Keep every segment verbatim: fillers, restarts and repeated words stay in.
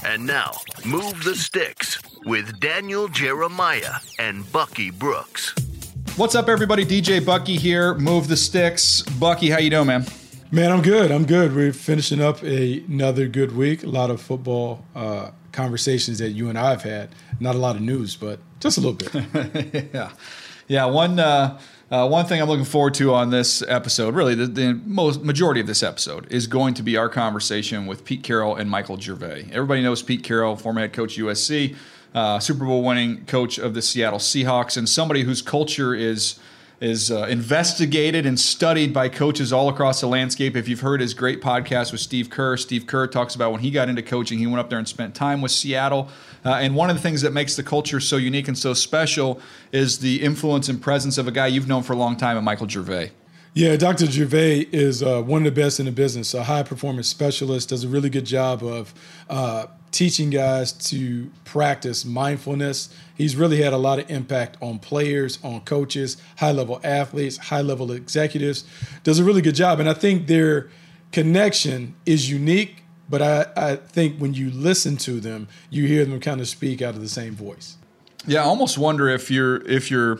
And now, Move the Sticks with Daniel Jeremiah and Bucky Brooks. What's up, everybody? D J Bucky here. Move the Sticks. Bucky, how you doing, man? Man, I'm good. I'm good. We're finishing up a, another good week. A lot of football uh, conversations that you and I have had. Not a lot of news, but just a little bit. yeah, yeah. One uh, uh, one thing I'm looking forward to on this episode, really, the, the most majority of this episode, is going to be our conversation with Pete Carroll and Michael Gervais. Everybody knows Pete Carroll, former head coach U S C, uh, Super Bowl winning coach of the Seattle Seahawks, and somebody whose culture is. is uh, investigated and studied by coaches all across the landscape. If you've heard his great podcast with Steve Kerr, Steve Kerr talks about when he got into coaching, he went up there and spent time with Seattle. Uh, and one of the things that makes the culture so unique and so special is the influence and presence of a guy you've known for a long time, and Michael Gervais. Yeah, Doctor Gervais is uh, one of the best in the business, a high-performance specialist, does a really good job of uh, teaching guys to practice mindfulness. He's really had a lot of impact on players, on coaches, high-level athletes, high-level executives. Does a really good job. And I think their connection is unique, but I, I think when you listen to them, you hear them kind of speak out of the same voice. Yeah, I almost wonder if you're if you're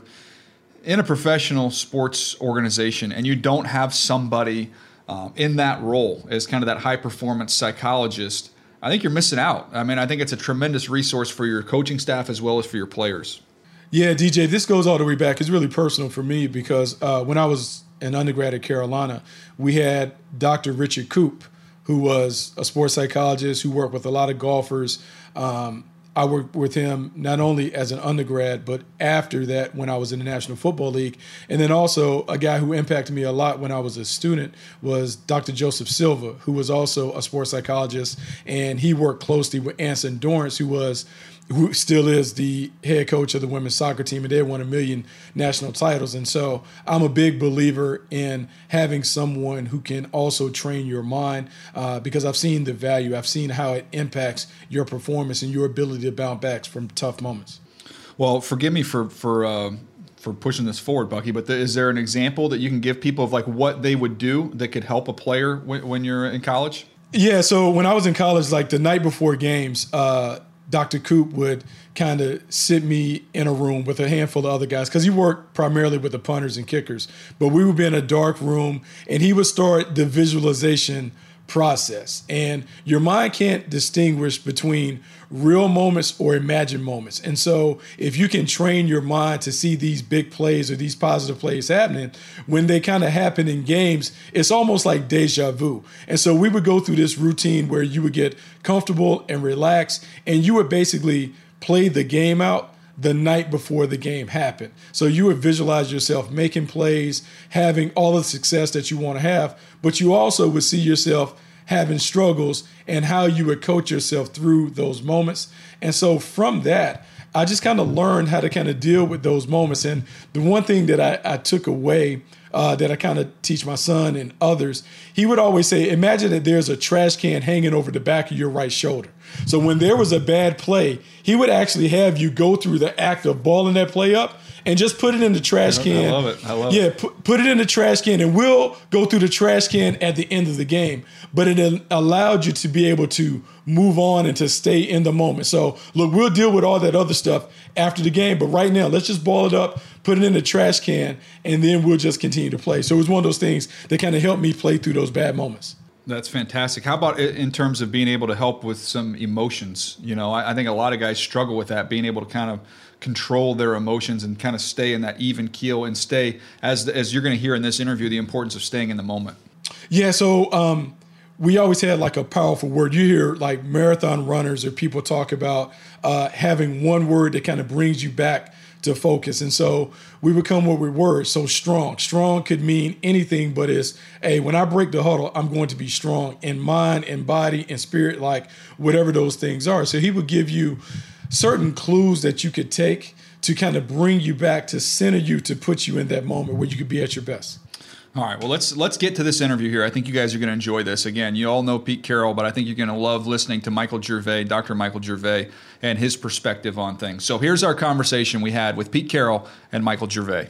in a professional sports organization and you don't have somebody um, in that role as kind of that high-performance psychologist, I think you're missing out. I mean, I think it's a tremendous resource for your coaching staff as well as for your players. Yeah, D J, this goes all the way back. It's really personal for me because uh, when I was an undergrad at Carolina, we had Doctor Richard Koop, who was a sports psychologist who worked with a lot of golfers. Um, I worked with him not only as an undergrad, but after that when I was in the National Football League. And then also a guy who impacted me a lot when I was a student was Doctor Joseph Silva, who was also a sports psychologist. And he worked closely with Anson Dorrance, who was who still is the head coach of the women's soccer team, and they won a million national titles. And so I'm a big believer in having someone who can also train your mind uh, because I've seen the value. I've seen how it impacts your performance and your ability to bounce back from tough moments. Well, forgive me for for uh, for pushing this forward, Bucky, but the, is there an example that you can give people of like what they would do that could help a player when, when you're in college? Yeah, so when I was in college, like the night before games, uh, Doctor Koop would kind of sit me in a room with a handful of other guys because he worked primarily with the punters and kickers. But we would be in a dark room, and he would start the visualization process. And your mind can't distinguish between real moments or imagined moments. And so if you can train your mind to see these big plays or these positive plays happening, when they kind of happen in games, it's almost like deja vu. And so we would go through this routine where you would get comfortable and relax, and you would basically play the game out the night before the game happened. So you would visualize yourself making plays, having all the success that you want to have, but you also would see yourself having struggles and how you would coach yourself through those moments. And so from that, I just kind of learned how to kind of deal with those moments. And the one thing that I, I took away uh, that I kind of teach my son and others, he would always say, imagine that there's a trash can hanging over the back of your right shoulder. So when there was a bad play, he would actually have you go through the act of balling that play up and just put it in the trash can. I love it. I love yeah, it. Yeah, put, put it in the trash can, and we'll go through the trash can at the end of the game. But it allowed you to be able to move on and to stay in the moment. So, look, we'll deal with all that other stuff after the game. But right now, let's just ball it up, put it in the trash can, and then we'll just continue to play. So it was one of those things that kind of helped me play through those bad moments. That's fantastic. How about in terms of being able to help with some emotions? You know, I, I think a lot of guys struggle with that, being able to kind of control their emotions and kind of stay in that even keel and stay, as as you're going to hear in this interview, the importance of staying in the moment. Yeah, so um, we always had like a powerful word. You hear like marathon runners or people talk about uh, having one word that kind of brings you back to focus. And so we become what we were. So strong. Strong could mean anything, but it's, hey, when I break the huddle, I'm going to be strong in mind and body and spirit, like whatever those things are. So he would give you certain clues that you could take to kind of bring you back, to center you, to put you in that moment where you could be at your best. All right, well, let's let's get to this interview here. I think you guys are going to enjoy this. Again, you all know Pete Carroll, but I think you're going to love listening to Michael Gervais, Doctor Michael Gervais, and his perspective on things. So here's our conversation we had with Pete Carroll and Michael Gervais.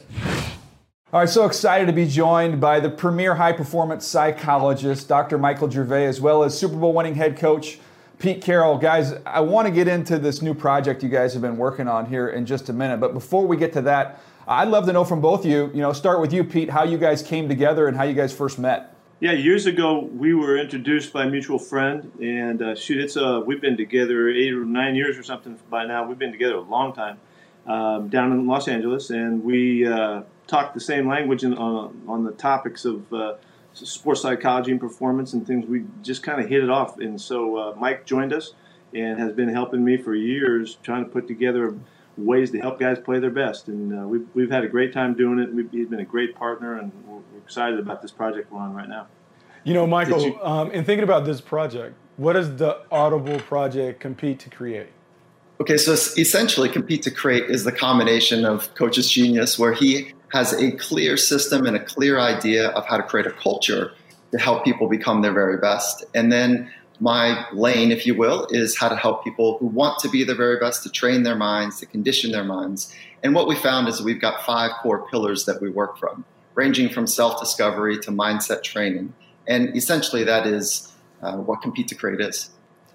All right, so excited to be joined by the premier high-performance psychologist, Doctor Michael Gervais, as well as Super Bowl winning head coach Pete Carroll, guys, I want to get into this new project you guys have been working on here in just a minute. But before we get to that, I'd love to know from both of you, you know, start with you, Pete, how you guys came together and how you guys first met. Yeah, years ago, we were introduced by a mutual friend. And uh, shoot, it's uh, we've been together eight or nine years or something by now. We've been together a long time um, down in Los Angeles. And we uh, talk the same language in, on, on the topics of uh, sports psychology and performance and things. We just kind of hit it off. And so uh, Mike joined us and has been helping me for years trying to put together ways to help guys play their best. And uh, we've, we've had a great time doing it. We've, he's been a great partner, and we're, we're excited about this project we're on right now. You know, Michael, you, um, in thinking about this project, what does the Audible project Compete to Create? Okay, so essentially Compete to Create is the combination of Coach's genius, where he has a clear system and a clear idea of how to create a culture to help people become their very best. And then my lane, if you will, is how to help people who want to be their very best, to train their minds, to condition their minds. And what we found is we've got five core pillars that we work from, ranging from self-discovery to mindset training. And essentially that is uh, what Compete to Create is.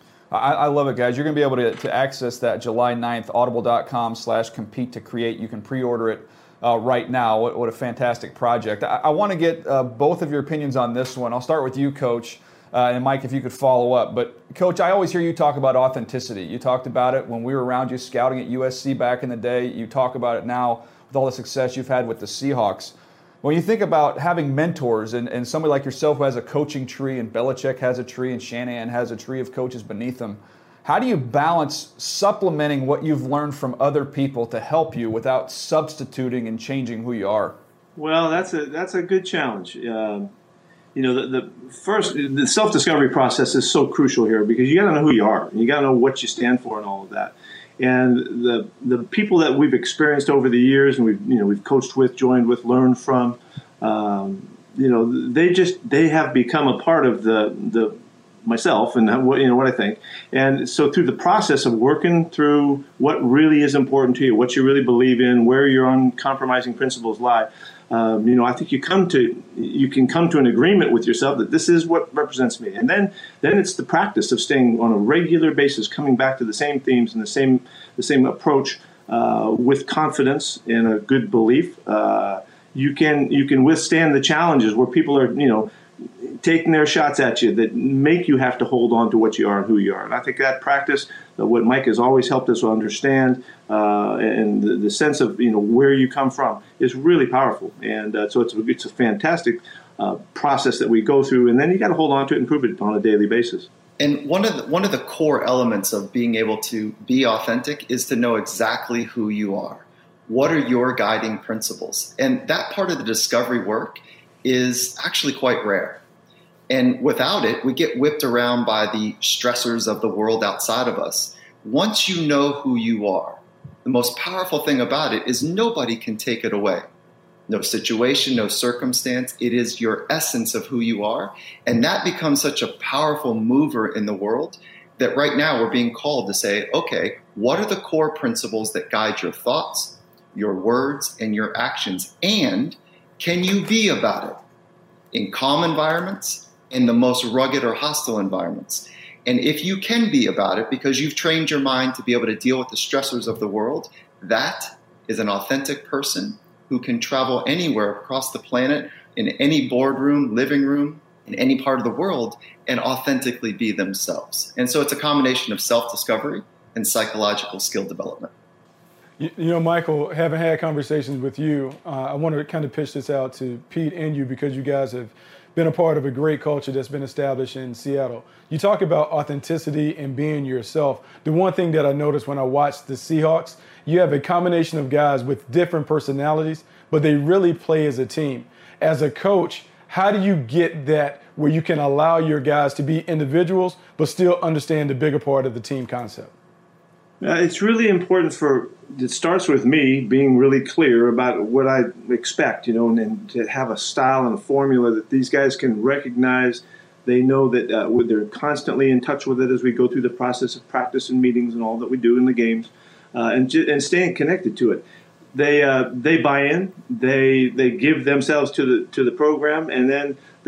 I, I love it, guys. You're going to be able to, to access that July ninth, audible.com slash compete to create. You can pre-order it uh, right now. What, what a fantastic project. I, I want to get uh, both of your opinions on this one. I'll start with you, Coach, uh, and Mike, if you could follow up. But, Coach, I always hear you talk about authenticity. You talked about it when we were around you scouting at U S C back in the day. You talk about it now with all the success you've had with the Seahawks. When you think about having mentors and, and somebody like yourself who has a coaching tree, and Belichick has a tree, and Shanahan has a tree of coaches beneath them, how do you balance supplementing what you've learned from other people to help you without substituting and changing who you are? Well, that's a that's a good challenge. Uh, you know, the, the first the self-discovery process is so crucial here, because you got to know who you are, you got to know what you stand for, and all of that. And the the people that we've experienced over the years, and we've you know we've coached with, joined with, learned from, um, you know, they just they have become a part of the the myself and what you know what I think. And so through the process of working through what really is important to you, what you really believe in, where your uncompromising principles lie, um, you know, I think you come to you can come to an agreement with yourself that this is what represents me. And then then it's the practice of staying on a regular basis, coming back to the same themes and the same the same approach uh, with confidence and a good belief. Uh, you can you can withstand the challenges where people are you know taking their shots at you that make you have to hold on to what you are and who you are. And I think that practice, uh, what Mike has always helped us understand, uh, and the, the sense of you know where you come from is really powerful. And uh, so it's a, it's a fantastic uh, process that we go through, and then you got to hold on to it and improve it on a daily basis. And one of the, one of the core elements of being able to be authentic is to know exactly who you are. What are your guiding principles? And that part of the discovery work is actually quite rare. And without it, we get whipped around by the stressors of the world outside of us. Once you know who you are, the most powerful thing about it is nobody can take it away. No situation, no circumstance. It is your essence of who you are. And that becomes such a powerful mover in the world that right now we're being called to say, okay, what are the core principles that guide your thoughts, your words, and your actions? And can you be about it in calm environments, in the most rugged or hostile environments? And if you can be about it because you've trained your mind to be able to deal with the stressors of the world, that is an authentic person who can travel anywhere across the planet, in any boardroom, living room, in any part of the world, and authentically be themselves. And so it's a combination of self-discovery and psychological skill development. You, you know, Michael, having had conversations with you, uh, I want to kind of pitch this out to Pete and you, because you guys have been a part of a great culture that's been established in Seattle. You talk about authenticity and being yourself. The one thing that I noticed when I watched the Seahawks, you have a combination of guys with different personalities, but they really play as a team. As a coach, how do you get that where you can allow your guys to be individuals, but still understand the bigger part of the team concept? Uh, it's really important for, it starts with me being really clear about what I expect, you know, and, and to have a style and a formula that these guys can recognize. They know that uh, they're constantly in touch with it as we go through the process of practice and meetings and all that we do in the games, uh, and and staying connected to it. They uh, they buy in, they they give themselves to the to the program, and then they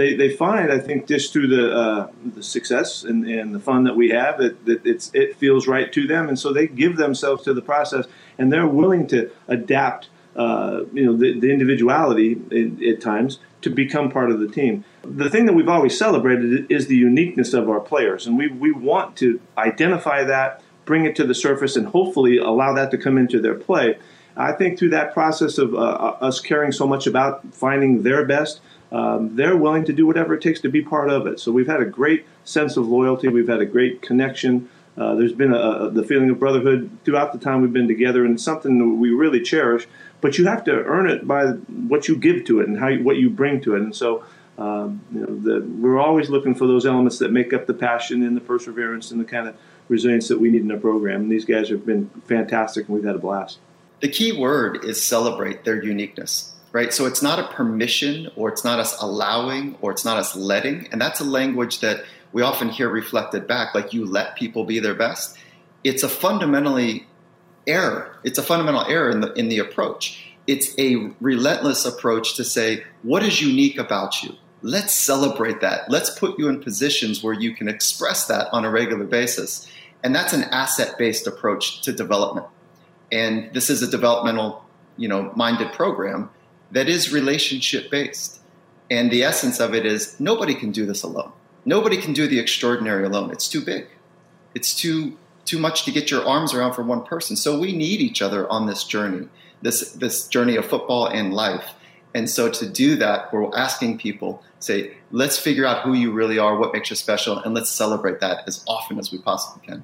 they, they find, I think, just through the uh, the success and, and the fun that we have, that, that it's it feels right to them, and so they give themselves to the process, and they're willing to adapt, uh, you know, the, the individuality in, at times to become part of the team. The thing that we've always celebrated is the uniqueness of our players, and we we want to identify that, bring it to the surface, and hopefully allow that to come into their play. I think through that process of uh, us caring so much about finding their best, um, they're willing to do whatever it takes to be part of it. So we've had a great sense of loyalty. We've had a great connection. Uh, there's been a, a, the feeling of brotherhood throughout the time we've been together, and it's something that we really cherish. But you have to earn it by what you give to it and how you, what you bring to it. And so um, you know, the, we're always looking for those elements that make up the passion and the perseverance and the kind of resilience that we need in our program. And these guys have been fantastic, and we've had a blast. The key word is celebrate their uniqueness, right? So it's not a permission, or it's not us allowing, or it's not us letting. And that's a language that we often hear reflected back, like you let people be their best. It's a fundamentally error. It's a fundamental error in the in the approach. It's a relentless approach to say, what is unique about you? Let's celebrate that. Let's put you in positions where you can express that on a regular basis. And that's an asset-based approach to development. And this is a developmental, you know, minded program that is relationship based. And the essence of it is nobody can do this alone. Nobody can do the extraordinary alone. It's too big. It's too too much to get your arms around for one person. So we need each other on this journey, this this journey of football and life. And so to do that, we're asking people, say, let's figure out who you really are, what makes you special, and let's celebrate that as often as we possibly can.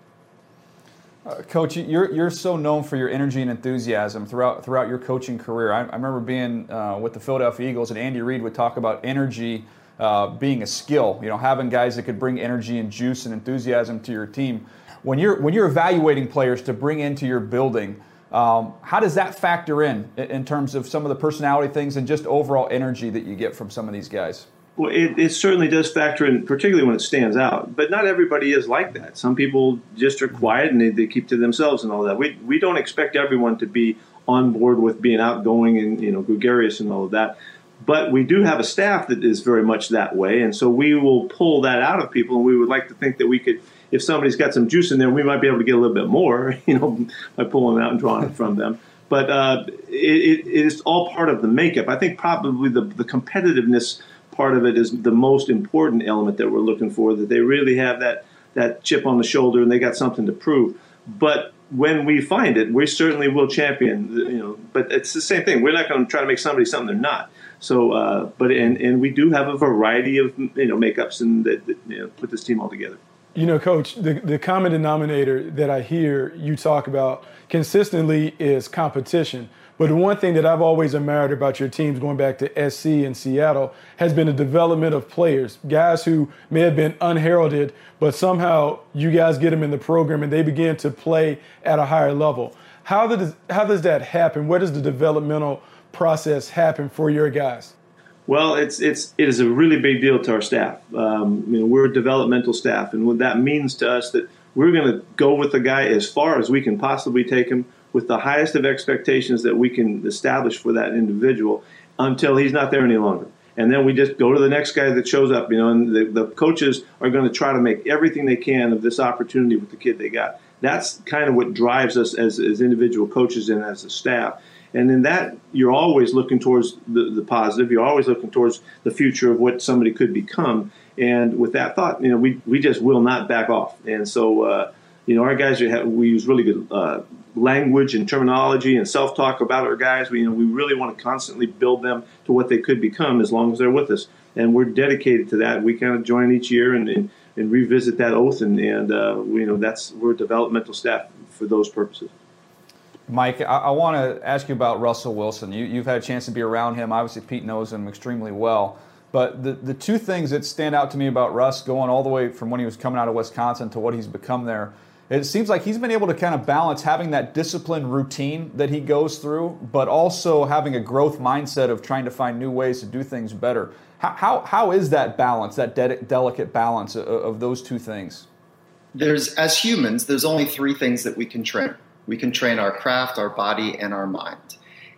Uh, Coach, you're you're so known for your energy and enthusiasm throughout throughout your coaching career. I, I remember being uh, with the Philadelphia Eagles, and Andy Reid would talk about energy uh, being a skill. You know, having guys that could bring energy and juice and enthusiasm to your team. When you're when you're evaluating players to bring into your building, um, how does that factor in in terms of some of the personality things and just overall energy that you get from some of these guys? Well, it, it certainly does factor in, particularly when it stands out. But not everybody is like that. Some people just are quiet and they, they keep to themselves and all that. We we don't expect everyone to be on board with being outgoing and, you know, gregarious and all of that. But we do have a staff that is very much that way, and so we will pull that out of people. And we would like to think that we could, if somebody's got some juice in there, we might be able to get a little bit more, you know, by pulling it out and drawing it from them. But uh, it, it is all part of the makeup. I think probably the the competitiveness part of it is the most important element that we're looking for, that they really have that, that chip on the shoulder and they got something to prove. But when we find it, we certainly will champion, you know, but it's the same thing. We're not going to try to make somebody something they're not. So, uh, but, and, and we do have a variety of, you know, makeups and that, that you know, put this team all together. You know, Coach, the, the common denominator that I hear you talk about consistently is competition. But the one thing that I've always admired about your teams, going back to S C and Seattle, has been the development of players, guys who may have been unheralded, but somehow you guys get them in the program and they begin to play at a higher level. How does, how does that happen? Where does the developmental process happen for your guys? Well, it's it's it is a really big deal to our staff. Um, you know, we're a developmental staff, and what that means to us that we're going to go with the guy as far as we can possibly take him, with the highest of expectations that we can establish for that individual until he's not there any longer. And then we just go to the next guy that shows up, you know, and the, the coaches are going to try to make everything they can of this opportunity with the kid they got. That's kind of what drives us as, as individual coaches and as a staff. And in that, you're always looking towards the, the positive. You're always looking towards the future of what somebody could become. And with that thought, you know, we, we just will not back off. And so, uh, you know, our guys, are, we use really good uh, language and terminology and self-talk about our guys. We, you know, we really want to constantly build them to what they could become as long as they're with us. And we're dedicated to that. We kind of join each year and, and, and revisit that oath. And, and uh, you know, that's we're a developmental staff for those purposes. Mike, I, I want to ask you about Russell Wilson. You, you've had a chance to be around him. Obviously, Pete knows him extremely well. But the, the two things that stand out to me about Russ, going all the way from when he was coming out of Wisconsin to what he's become there, it seems like he's been able to kind of balance having that disciplined routine that he goes through, but also having a growth mindset of trying to find new ways to do things better. How how, how is that balance, that de- delicate balance of, of those two things? There's, as humans, there's only three things that we can train. We can train our craft, our body, and our mind.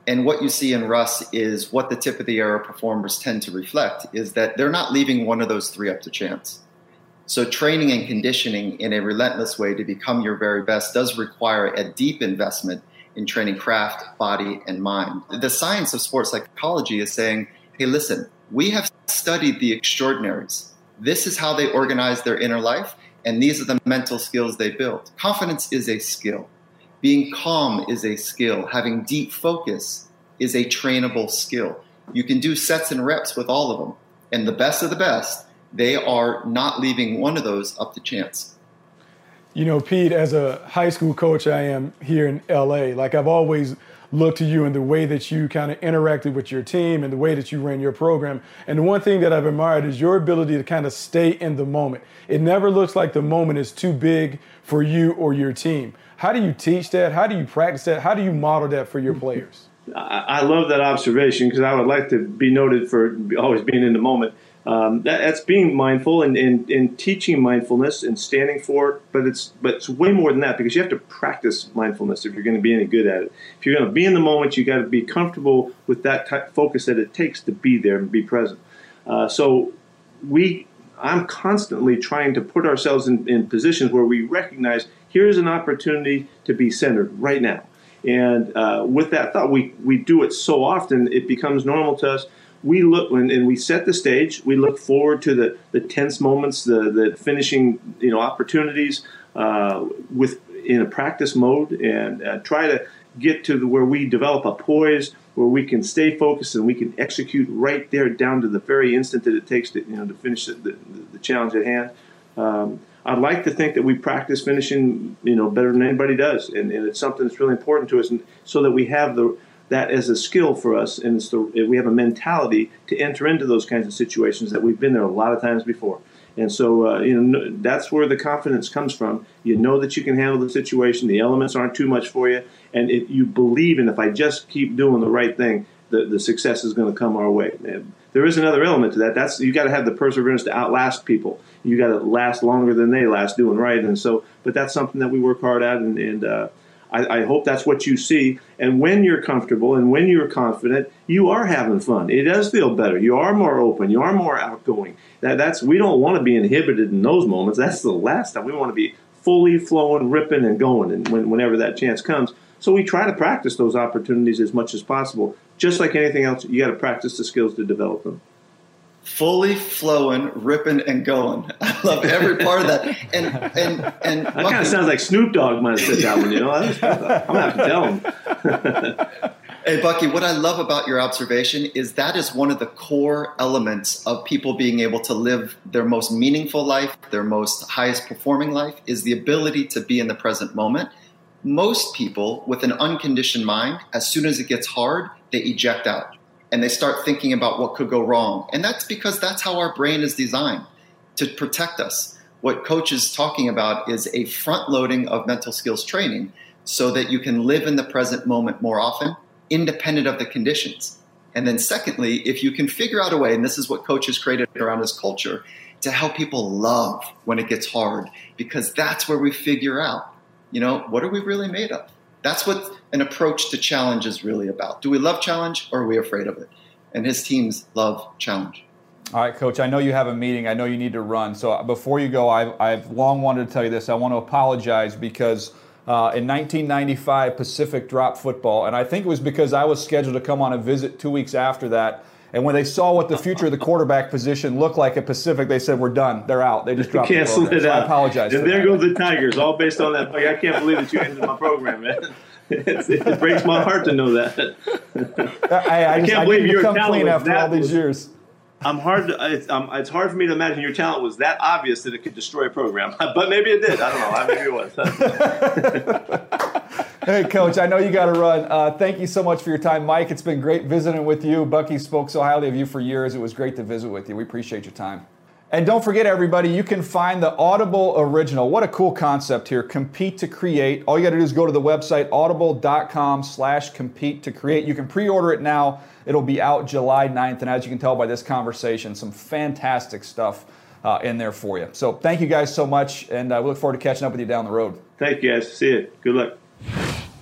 And what you see in Russ is what the tip of the arrow performers tend to reflect is that they're not leaving one of those three up to chance. So training and conditioning in a relentless way to become your very best does require a deep investment in training craft, body, and mind. The science of sports psychology is saying, hey, listen, we have studied the extraordinaries. This is how they organize their inner life, and these are the mental skills they build. Confidence is a skill. Being calm is a skill. Having deep focus is a trainable skill. You can do sets and reps with all of them. And the best of the best, they are not leaving one of those up to chance. You know, Pete, as a high school coach I am here in L A, like I've always looked to you in the way that you kind of interacted with your team and the way that you ran your program. And the one thing that I've admired is your ability to kind of stay in the moment. It never looks like the moment is too big for you or your team. How do you teach that? How do you practice that? How do you model that for your players? I love that observation because I would like to be noted for always being in the moment. Um, that, that's being mindful and, and, and teaching mindfulness and standing for it, but it's but it's way more than that because you have to practice mindfulness if you're going to be any good at it. If you're going to be in the moment, you got to be comfortable with that type focus that it takes to be there and be present. Uh, so we, I'm constantly trying to put ourselves in, in positions where we recognize here's an opportunity to be centered right now. And uh, with that thought, we, we do it so often, it becomes normal to us. We look when and we set the stage. We look forward to the, the tense moments, the the finishing you know opportunities uh, with in a practice mode, and uh, try to get to the, where we develop a poise, where we can stay focused and we can execute right there down to the very instant that it takes to you know to finish the, the, the challenge at hand. Um, I'd like to think that we practice finishing you know better than anybody does, and, and it's something that's really important to us, and so that we have the that as a skill for us, and it's the, we have a mentality to enter into those kinds of situations that we've been there a lot of times before. And so, uh, you know, that's where the confidence comes from. You know that you can handle the situation. The elements aren't too much for you. And it, you believe in if I just keep doing the right thing, the, the success is going to come our way. And there is another element to that. That's you got to have the perseverance to outlast people. You got to last longer than they last doing right. And so, but that's something that we work hard at, and, and uh, I, I hope that's what you see. And when you're comfortable and when you're confident, you are having fun. It does feel better. You are more open. You are more outgoing. That, that's we don't want to be inhibited in those moments. That's the last time. We want to be fully flowing, ripping, and going, and when, whenever that chance comes. So we try to practice those opportunities as much as possible. Just like anything else, you got to practice the skills to develop them. Fully flowing, ripping, and going. I love every part of that. And and and that kind of sounds like Snoop Dogg might have said that one. You know, I'm gonna have to tell him. Hey, Bucky, what I love about your observation is that is one of the core elements of people being able to live their most meaningful life, their most highest performing life, is the ability to be in the present moment. Most people with an unconditioned mind, as soon as it gets hard, they eject out. And they start thinking about what could go wrong. And that's because that's how our brain is designed, to protect us. What Coach is talking about is a front loading of mental skills training so that you can live in the present moment more often, independent of the conditions. And then secondly, if you can figure out a way, and this is what Coach has created around his culture, to help people love when it gets hard, because that's where we figure out, you know, what are we really made of? That's what an approach to challenge is really about. Do we love challenge or are we afraid of it? And his teams love challenge. All right, Coach, I know you have a meeting. I know you need to run. So before you go, I've, I've long wanted to tell you this. I want to apologize because uh, in nineteen ninety-five, Pacific dropped football. And I think it was because I was scheduled to come on a visit two weeks after that. And when they saw what the future of the quarterback position looked like at Pacific, they said, we're done. They're out. They just dropped the program. It so out. I apologize. And there go the Tigers, all based on that. I can't believe that you ended my program, man. It's, it breaks my heart to know that. I, I, I can't just, believe I your come talent clean was after that all these was, years. I'm hard. To, it's, um, it's hard for me to imagine your talent was that obvious that it could destroy a program. But maybe it did. I don't know. Maybe it was. Hey, Coach, I know you got to run. Uh, thank you so much for your time. Mike, it's been great visiting with you. Bucky spoke so highly of you for years. It was great to visit with you. We appreciate your time. And don't forget, everybody, you can find the Audible original. What a cool concept here. Compete to Create. All you got to do is go to the website, audible.com slash compete to create. You can pre-order it now. It'll be out July ninth. And as you can tell by this conversation, some fantastic stuff uh, in there for you. So thank you guys so much. And uh, we look forward to catching up with you down the road. Thank you, guys. See you. Good luck.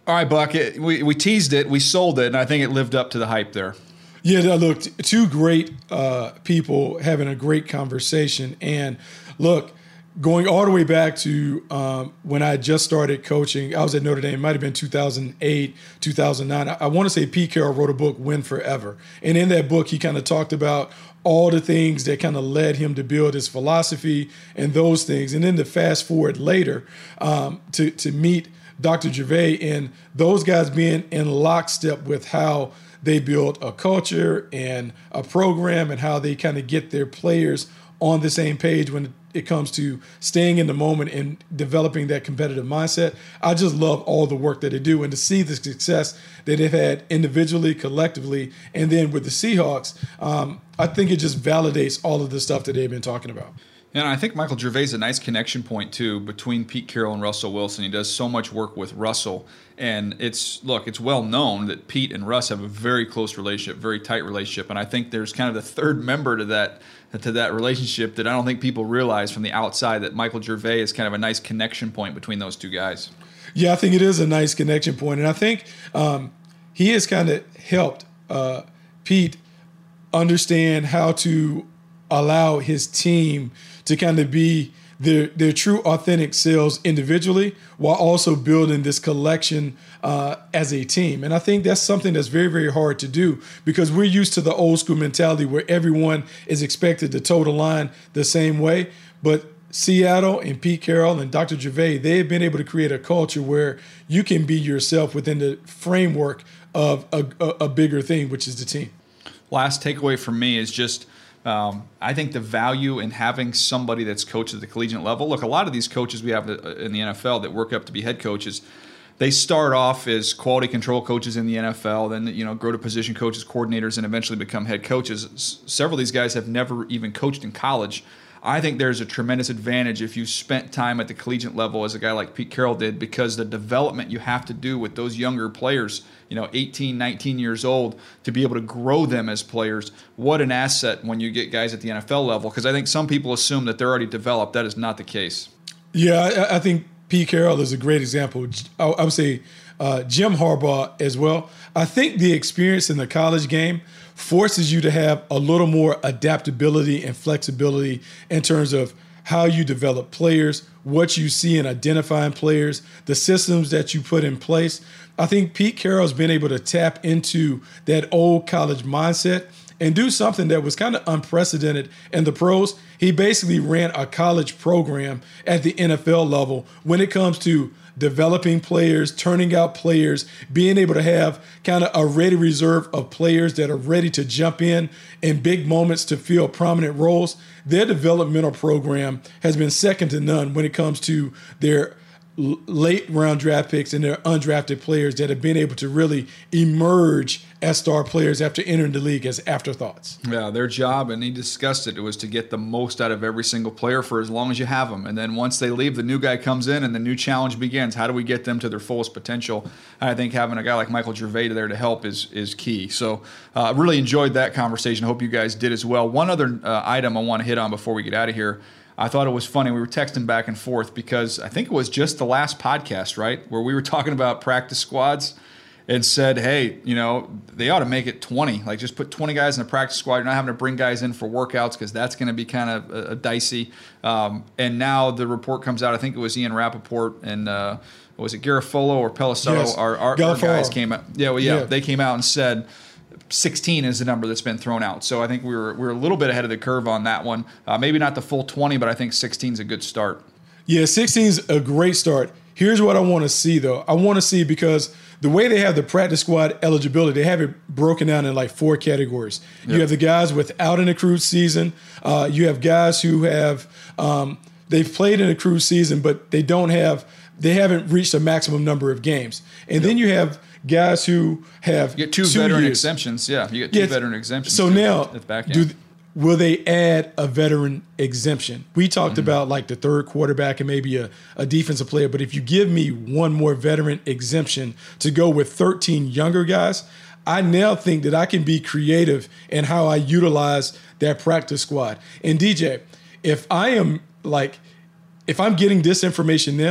All right, Buck, it, we, we teased it, we sold it, and I think it lived up to the hype there. Yeah, look, two great uh, people having a great conversation. And look, going all the way back to um, when I just started coaching, I was at Notre Dame, it might have been two thousand eight, two thousand nine. I, I want to say Pete Carroll wrote a book, Win Forever. And in that book, he kind of talked about all the things that kind of led him to build his philosophy and those things. And then to fast forward later um, to, to meet Doctor Gervais and those guys being in lockstep with how they build a culture and a program and how they kind of get their players on the same page when it comes to staying in the moment and developing that competitive mindset. I just love all the work that they do, and to see the success that they've had individually, collectively, and then with the Seahawks, um, I think it just validates all of the stuff that they've been talking about. And I think Michael Gervais is a nice connection point, too, between Pete Carroll and Russell Wilson. He does so much work with Russell. And it's, look, it's well known that Pete and Russ have a very close relationship, very tight relationship. And I think there's kind of the third member to that to that relationship that I don't think people realize from the outside, that Michael Gervais is kind of a nice connection point between those two guys. Yeah, I think it is a nice connection point. And I think um, he has kind of helped uh, Pete understand how to allow his team to kind of be their their true authentic selves individually while also building this collection uh, as a team. And I think that's something that's very, very hard to do because we're used to the old school mentality where everyone is expected to toe the line the same way. But Seattle and Pete Carroll and Doctor Gervais, they have been able to create a culture where you can be yourself within the framework of a, a, a bigger thing, which is the team. Last takeaway from me is just Um, I think the value in having somebody that's coached at the collegiate level. Look, a lot of these coaches we have in the N F L that work up to be head coaches, they start off as quality control coaches in the N F L, then you know grow to position coaches, coordinators, and eventually become head coaches. S- several of these guys have never even coached in college. I think there's a tremendous advantage if you spent time at the collegiate level as a guy like Pete Carroll did, because the development you have to do with those younger players, you know, eighteen, nineteen years old, to be able to grow them as players, what an asset when you get guys at the N F L level. Because I think some people assume that they're already developed. That is not the case. Yeah, I, I think Pete Carroll is a great example. I, I would say uh, Jim Harbaugh as well. I think the experience in the college game forces you to have a little more adaptability and flexibility in terms of how you develop players, what you see in identifying players, the systems that you put in place. I think Pete Carroll's been able to tap into that old college mindset and do something that was kind of unprecedented in the pros. He basically ran a college program at the N F L level when it comes to developing players, turning out players, being able to have kind of a ready reserve of players that are ready to jump in in big moments to fill prominent roles. Their developmental program has been second to none when it comes to their late round draft picks and their undrafted players that have been able to really emerge as star players after entering the league as afterthoughts. Yeah, their job, and he discussed it, it was to get the most out of every single player for as long as you have them. And then once they leave, the new guy comes in and the new challenge begins. How do we get them to their fullest potential? And I think having a guy like Michael Gervais there to help is is key. So I uh, really enjoyed that conversation. Hope you guys did as well. One other uh, item I want to hit on before we get out of here. I thought it was funny. We were texting back and forth because I think it was just the last podcast, right, where we were talking about practice squads and said, hey, you know, they ought to make it twenty. Like, just put twenty guys in the practice squad. You're not having to bring guys in for workouts because that's going to be kind of uh, dicey. Um, and now the report comes out. I think it was Ian Rappaport and uh, was it Garofalo or Pelissero? Yes. Our, our, our guys came out. Yeah, well, yeah, yeah, they came out and said sixteen is the number that's been thrown out. So I think we were we were a little bit ahead of the curve on that one. Uh, maybe not the full twenty, but I think sixteen is a good start. Yeah, sixteen is a great start. Here's what I want to see, though. I want to see, because the way they have the practice squad eligibility, they have it broken down in like four categories. Yep. You have the guys without an accrued season. Uh, you have guys who have um, they've played in a accrued season, but they don't have they haven't reached a maximum number of games. And yep. then you have guys who have you get two, two veteran years. exemptions. Yeah, you get two yeah. veteran exemptions. So now, at the back do, will they add a veteran exemption? We talked mm-hmm. about like the third quarterback and maybe a, a defensive player. But if you give me one more veteran exemption to go with thirteen younger guys, I now think that I can be creative in how I utilize that practice squad. And D J, if I am like, if I'm getting this information now,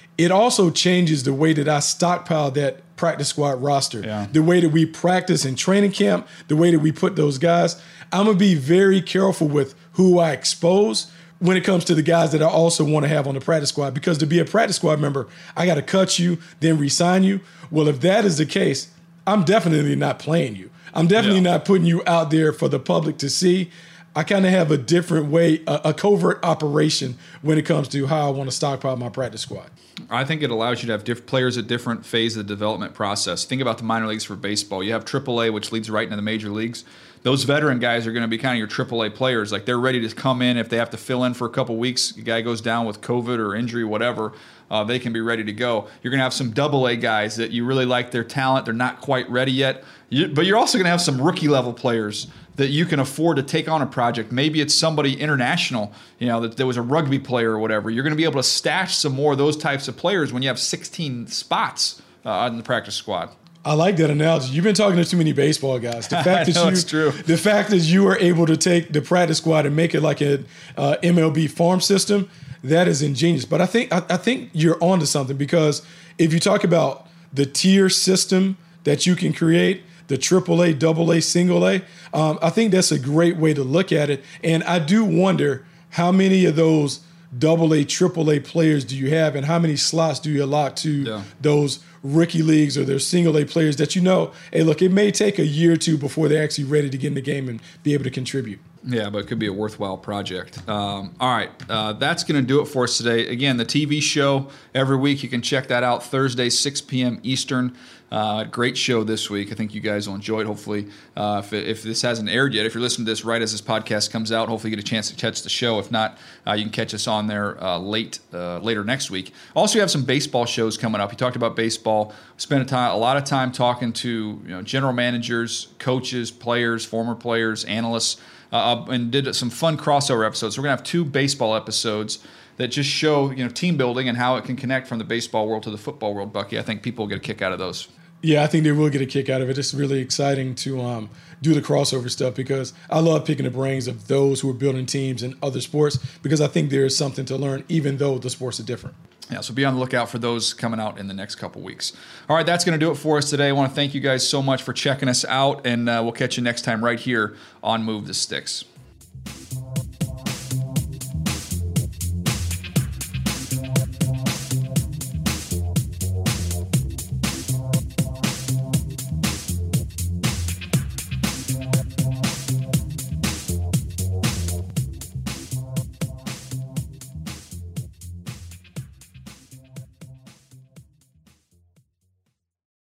it also changes the way that I stockpile that practice squad roster, yeah. the way that we practice in training camp, the way that we put those guys. I'm going to be very careful with who I expose when it comes to the guys that I also want to have on the practice squad, because to be a practice squad member, I got to cut you, then re-sign you. Well, if that is the case, I'm definitely not playing you. I'm definitely yeah. not putting you out there for the public to see. I kind of have a different way, a, a covert operation when it comes to how I want to stockpile my practice squad. I think it allows you to have diff- players at different phases of the development process. Think about the minor leagues for baseball. You have triple A, which leads right into the major leagues. Those veteran guys are going to be kind of your triple A players. Like, they're ready to come in. If they have to fill in for a couple weeks, a guy goes down with COVID or injury, whatever, uh, they can be ready to go. You're going to have some double A guys that you really like their talent. They're not quite ready yet. You, but you're also going to have some rookie level players that you can afford to take on a project. Maybe it's somebody international, you know, that there was a rugby player or whatever. You're going to be able to stash some more of those types of players when you have sixteen spots uh, in the practice squad. I like that analogy. You've been talking to too many baseball guys. The fact that know, you, it's true. The fact that you are able to take the practice squad and make it like an uh, M L B farm system, that is ingenious. But I think I, I think you're onto something, because if you talk about the tier system that you can create, the triple A, double A, single A, um, I think that's a great way to look at it. And I do wonder how many of those double A, triple A players do you have, and how many slots do you allot to yeah. those rookie leagues or their single A players that you know, hey, look, it may take a year or two before they're actually ready to get in the game and be able to contribute. Yeah, but it could be a worthwhile project. Um, all right, uh, that's going to do it for us today. Again, the T V show every week, you can check that out Thursday, six p.m. Eastern. Uh, great show this week. I think you guys will enjoy it, hopefully. Uh, if, if this hasn't aired yet, if you're listening to this right as this podcast comes out, hopefully you get a chance to catch the show. If not, uh, you can catch us on there uh, late uh, later next week. Also, you have some baseball shows coming up. You talked about baseball. Spent a, time, a lot of time talking to you know, general managers, coaches, players, former players, analysts, uh, and did some fun crossover episodes. So we're going to have two baseball episodes that just show you know team building and how it can connect from the baseball world to the football world, Bucky. I think people will get a kick out of those. Yeah, I think they will get a kick out of it. It's really exciting to um, do the crossover stuff, because I love picking the brains of those who are building teams in other sports, because I think there is something to learn even though the sports are different. Yeah, so be on the lookout for those coming out in the next couple weeks. All right, that's going to do it for us today. I want to thank you guys so much for checking us out, and uh, we'll catch you next time right here on Move the Sticks.